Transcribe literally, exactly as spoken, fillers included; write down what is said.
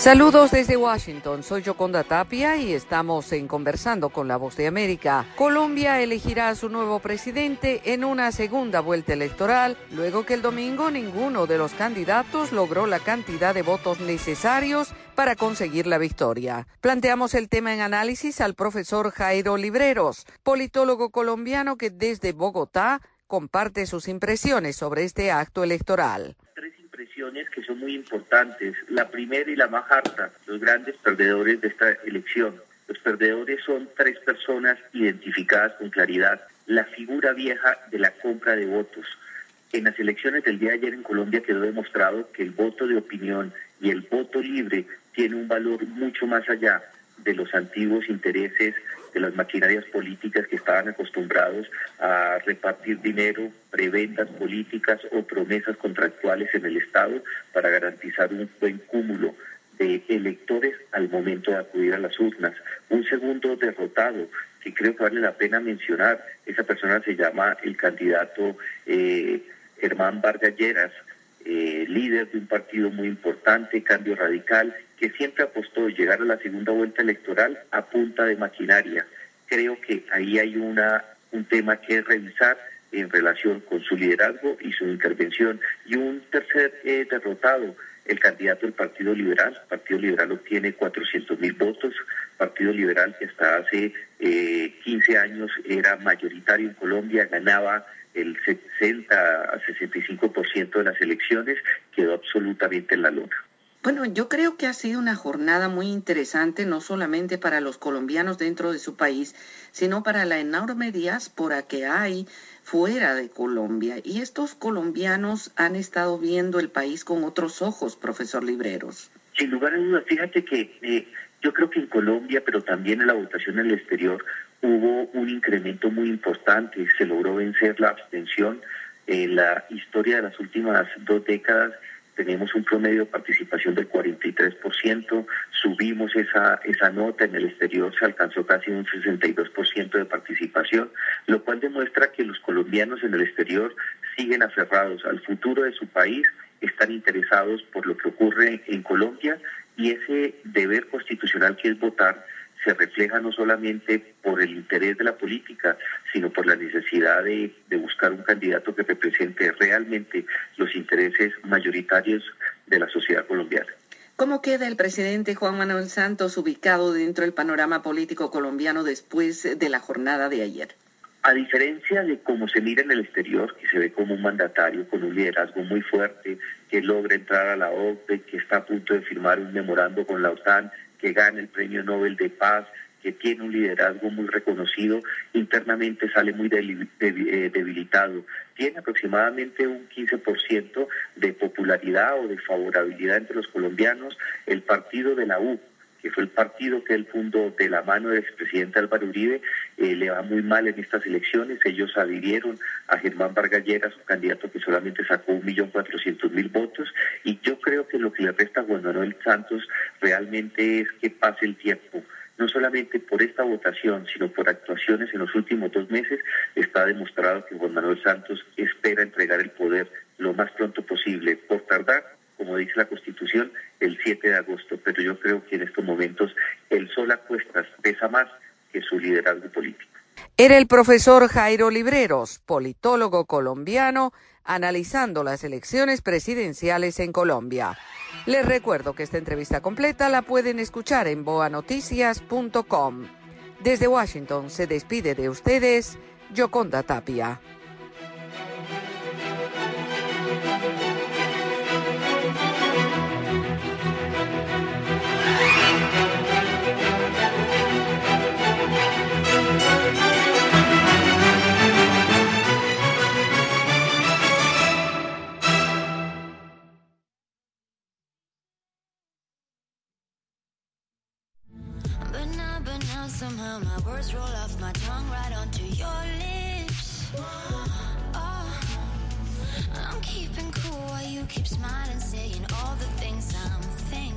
Saludos desde Washington, soy Yoconda Tapia y estamos en Conversando con la Voz de América. Colombia elegirá a su nuevo presidente en una segunda vuelta electoral, luego que el domingo ninguno de los candidatos logró la cantidad de votos necesarios para conseguir la victoria. Planteamos el tema en análisis al profesor Jairo Libreros, politólogo colombiano que desde Bogotá comparte sus impresiones sobre este acto electoral. Impresiones que son muy importantes. La primera y la más harta, los grandes perdedores de esta elección. Los perdedores son tres personas identificadas con claridad. La figura vieja de la compra de votos. En las elecciones del día de ayer en Colombia quedó demostrado que el voto de opinión y el voto libre tiene un valor mucho más allá de los antiguos intereses de las maquinarias políticas que estaban acostumbrados a repartir dinero, preventas políticas o promesas contractuales en el Estado para garantizar un buen cúmulo de electores al momento de acudir a las urnas. Un segundo derrotado, que creo que vale la pena mencionar, esa persona se llama el candidato eh, Germán Vargas Lleras, eh, líder de un partido muy importante, Cambio Radical, que siempre apostó llegar a la segunda vuelta electoral a punta de maquinaria. Creo que ahí hay una un tema que revisar en relación con su liderazgo y su intervención. Y un tercer eh, derrotado, el candidato del Partido Liberal. El Partido Liberal obtiene cuatrocientos mil votos. Partido Liberal que hasta hace eh, quince años era mayoritario en Colombia, ganaba el sesenta a sesenta y cinco por ciento de las elecciones, quedó absolutamente en la lona. Bueno, yo creo que ha sido una jornada muy interesante, no solamente para los colombianos dentro de su país, sino para la enorme diáspora que hay fuera de Colombia. Y estos colombianos han estado viendo el país con otros ojos, profesor Libreros. Sin lugar a dudas, fíjate que eh, yo creo que en Colombia, pero también en la votación en el exterior, hubo un incremento muy importante. Se logró vencer la abstención. En la historia de las últimas dos décadas, tenemos un promedio de participación del cuarenta y tres por ciento, subimos esa esa nota, en el exterior se alcanzó casi un sesenta y dos por ciento de participación, lo cual demuestra que los colombianos en el exterior siguen aferrados al futuro de su país, están interesados por lo que ocurre en Colombia y ese deber constitucional que es votar se refleja no solamente por el interés de la política, sino por la necesidad de, de buscar un candidato que represente realmente los intereses mayoritarios de la sociedad colombiana. ¿Cómo queda el presidente Juan Manuel Santos ubicado dentro del panorama político colombiano después de la jornada de ayer? A diferencia de cómo se mira en el exterior, que se ve como un mandatario con un liderazgo muy fuerte, que logra entrar a la OCDE, que está a punto de firmar un memorando con la OTAN, que gana el Premio Nobel de Paz, que tiene un liderazgo muy reconocido, internamente sale muy debilitado. Tiene aproximadamente un quince por ciento de popularidad o de favorabilidad entre los colombianos. El partido de la U, que fue el partido que él fundó de la mano del expresidente Álvaro Uribe, eh, le va muy mal en estas elecciones. Ellos adhirieron a Germán Vargas Lleras, un candidato que solamente sacó un millón cuatrocientos mil votos, y yo creo que lo que le resta a Juan Manuel Santos realmente es que pase el tiempo. No solamente por esta votación, sino por actuaciones en los últimos dos meses, está demostrado que Juan Manuel Santos espera entregar el poder lo más pronto posible, por tardar, como dice la Constitución, el siete de agosto. Pero yo creo que en estos momentos el sol a cuestas pesa más que su liderazgo político. Era el profesor Jairo Libreros, politólogo colombiano, analizando las elecciones presidenciales en Colombia. Les recuerdo que esta entrevista completa la pueden escuchar en boa noticias punto com. Desde Washington se despide de ustedes, Yoconda Tapia. Somehow my words roll off my tongue right onto your lips. Oh, I'm keeping cool while you keep smiling, saying all the things I'm thinking.